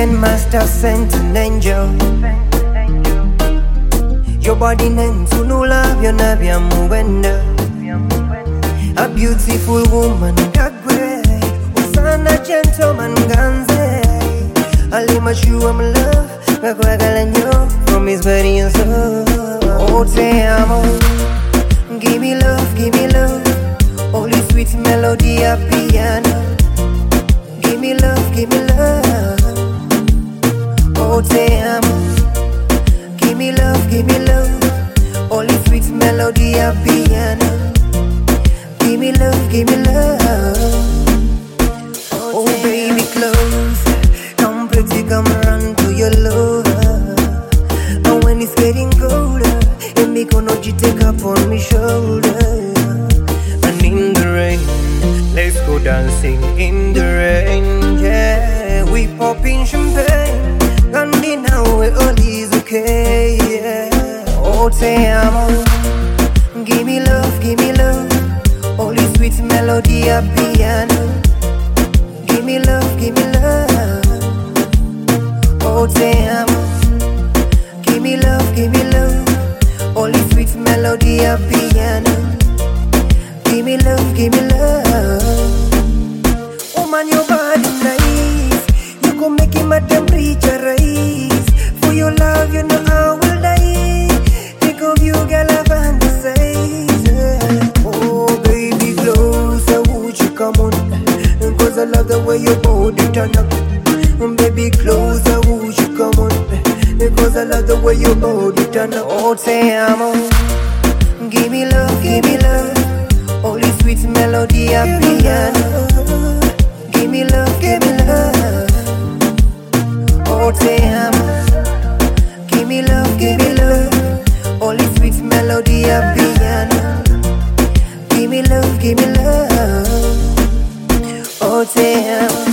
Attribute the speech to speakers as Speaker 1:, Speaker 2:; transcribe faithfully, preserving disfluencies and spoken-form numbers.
Speaker 1: Heaven must have sent an angel. Your body name to no love, your navia muwenda. A beautiful woman, kagwe. Usana gentleman, ganze. Alima shu am love, kakwagalanya from his body and soul. Oh, te amo. Give me love, give me love. Only sweet melody a piano. Give me love, give me love. Oh, te amo. Give me love, give me love. Only sweet melody a piano. Give me love, give me love. Oh, baby, close. Come pretty, come run to your lover. And when it's getting colder, it make no you take up on me shoulder. And in the rain, let's go dancing in the rain. Yeah, we popping champagne. And now all is okay. Yeah. Oh, te amo. Give me love, give me love. Only sweet melody a piano. Give me love, give me love. Oh, te amo. Give me love, give me love. Only sweet melody a piano. Give me love, give me love. Oh man, your body nice. You gon' make it my temperature rise. For your love, you know I will die. Think of you, girl, I fantasize. Oh baby, closer, would you come on? Cause I love the way your body turn up. Baby, closer, would you come on? Because I love the way your body turn up. Oh, te amo. Give me love, give me love. Only sweet melody a piano. Give me love, give me love. Oh, te amo. Give me love, give me love. Only sweet melody a piano. Give me love, give me love. Oh, te amo.